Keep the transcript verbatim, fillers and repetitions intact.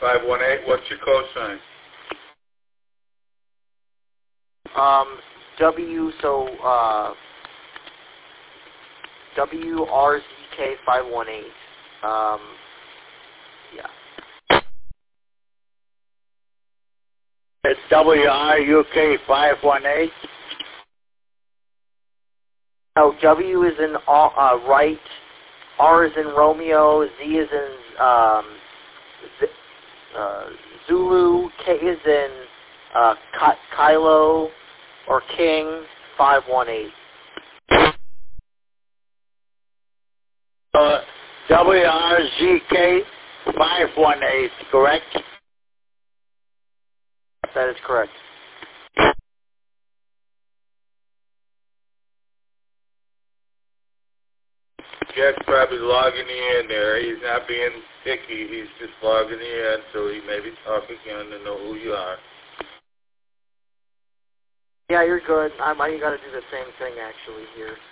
five one eight, what's your code sign? Um, W, so, uh, W R Z K five one eight. Um, yeah. It's W R U K five one eight. Oh, W is in uh, right, R is in Romeo, Z is in um, Z, uh, Zulu, K is in uh, Ky Kylo or King five one eight. Uh, W R Z K five one eight, correct? That is correct. Jack's probably logging you in there. He's not being picky. He's just logging you in so he maybe talk again to know who you are. Yeah, you're good. I, I got to do the same thing actually here.